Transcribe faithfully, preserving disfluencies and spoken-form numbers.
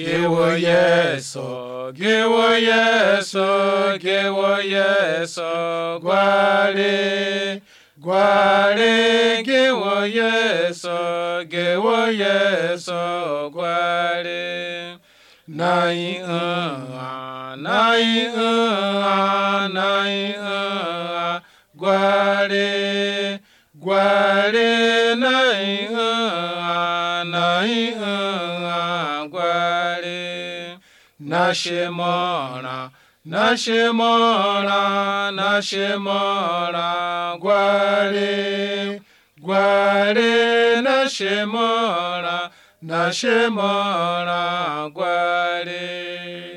gewo yeso gewo yeso gewo yeso gwale gwale gewo yeso gewo yeso gwale nai uh nai uh nai uh gwale gwale nai uh nai uh gwale nashemona nashemona nashemona gwale gwale nashemona nashemona gwale